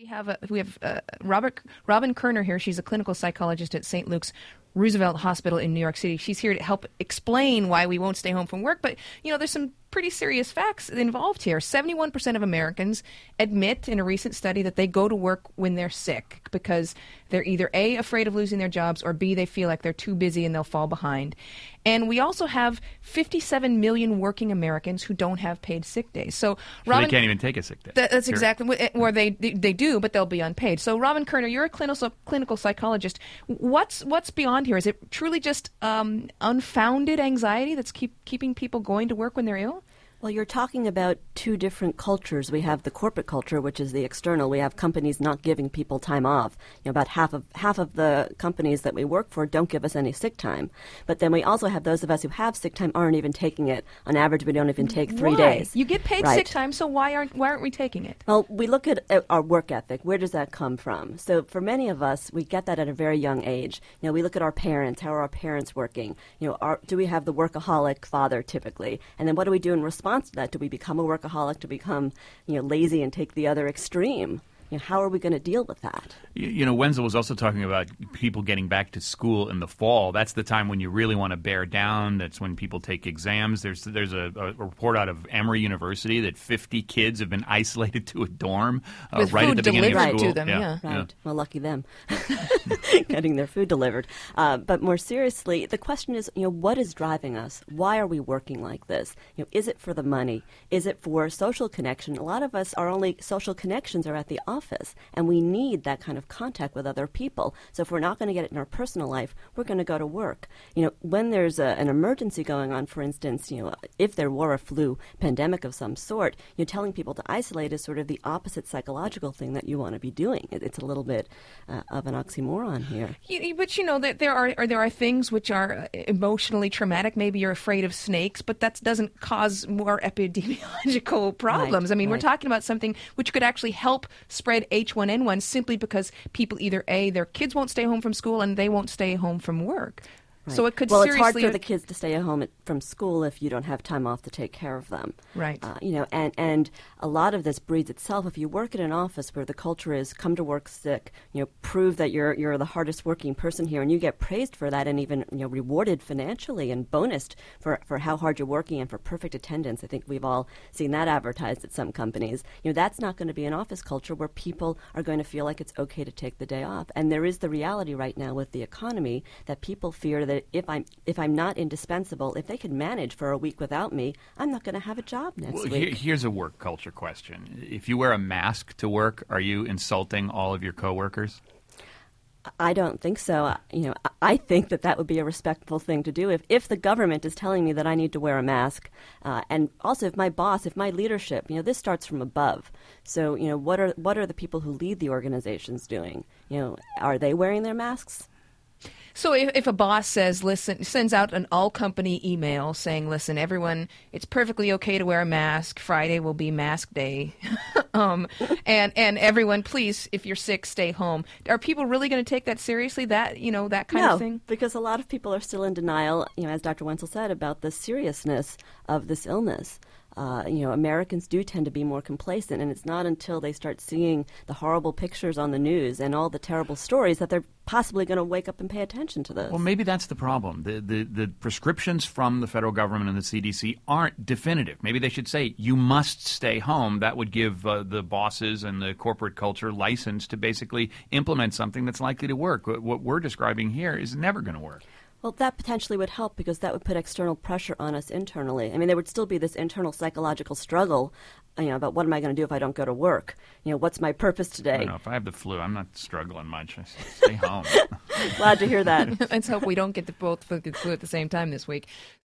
We have Robin Kerner here. She's a clinical psychologist at St. Luke's Roosevelt Hospital in New York City. She's here to help explain why we won't stay home from work. But, there's some pretty serious facts involved here. 71% of Americans admit in a recent study that they go to work when they're sick because they're either A, afraid of losing their jobs, or B, they feel like they're too busy and they'll fall behind. And we also have 57 million working Americans who don't have paid sick days. So Robin, they can't even take a sick day. That's exactly what, or they do, but they'll be unpaid. So Robin Kerner, you're a clinical psychologist. What's beyond here? Is it truly just unfounded anxiety that's keeping people going to work when they're ill? Well, you're talking about two different cultures. We have the corporate culture, which is the external. We have companies not giving people time off. About half of the companies that we work for don't give us any sick time. But then we also have those of us who have sick time aren't even taking it. On average, we don't even take 3 days. You get paid sick time, so why aren't we taking it? Well, we look at our work ethic. Where does that come from? So for many of us, we get that at a very young age. We look at our parents. How are our parents working? Do we have the workaholic father typically? And then what do we do in response to that? Do we become a workaholic, to become lazy and take the other extreme? How are we going to deal with that? Wenzel was also talking about people getting back to school in the fall. That's the time when you really want to bear down. That's when people take exams. There's a report out of Emory University that 50 kids have been isolated to a dorm right at the beginning of school. To them, yeah. Right. Yeah. Well, lucky them, getting their food delivered. But more seriously, the question is, what is driving us? Why are we working like this? Is it for the money? Is it for social connection? A lot of us, our only social connections are at the office, and we need that kind of contact with other people. So if we're not going to get it in our personal life, we're going to go to work. When there's an emergency going on, for instance, if there were a flu pandemic of some sort, telling people to isolate is sort of the opposite psychological thing that you want to be doing. It's a little bit of an oxymoron here. But there are things which are emotionally traumatic. Maybe you're afraid of snakes, but that doesn't cause more epidemiological problems. Right, We're talking about something which could actually help spread H1N1 simply because people either A, their kids won't stay home from school and they won't stay home from work. Right. So it could Well, seriously... it's hard for the kids to stay at home from school if you don't have time off to take care of them. Right. And a lot of this breeds itself. If you work in an office where the culture is come to work sick, prove that you're the hardest working person here, and you get praised for that and even rewarded financially and bonused for how hard you're working and for perfect attendance. I think we've all seen that advertised at some companies. That's not going to be an office culture where people are going to feel like it's okay to take the day off. And there is the reality right now with the economy that people fear that if I'm not indispensable, if they can manage for a week without me, I'm not going to have a job next week. Here's a work culture question. If you wear a mask to work, are you insulting all of your coworkers? I don't think so. I think that would be a respectful thing to do. If the government is telling me that I need to wear a mask, and also if my boss, if my leadership, this starts from above. So, what are the people who lead the organizations doing? Are they wearing their masks? So if a boss sends out an all-company email saying, listen, everyone, it's perfectly okay to wear a mask. Friday will be mask day. And everyone, please, if you're sick, stay home. Are people really going to take that seriously, that kind of thing? No, because a lot of people are still in denial, as Dr. Wenzel said, about the seriousness of this illness. Americans do tend to be more complacent, and it's not until they start seeing the horrible pictures on the news and all the terrible stories that they're possibly going to wake up and pay attention to this. Well, maybe that's the problem. The prescriptions from the federal government and the CDC aren't definitive. Maybe they should say, you must stay home. That would give the bosses and the corporate culture license to basically implement something that's likely to work. What we're describing here is never going to work. Well, that potentially would help because that would put external pressure on us internally. There would still be this internal psychological struggle, about what am I going to do if I don't go to work? What's my purpose today? I don't know. If I have the flu, I'm not struggling much. I stay home. Glad to hear that. Let's hope we don't get both the flu at the same time this week.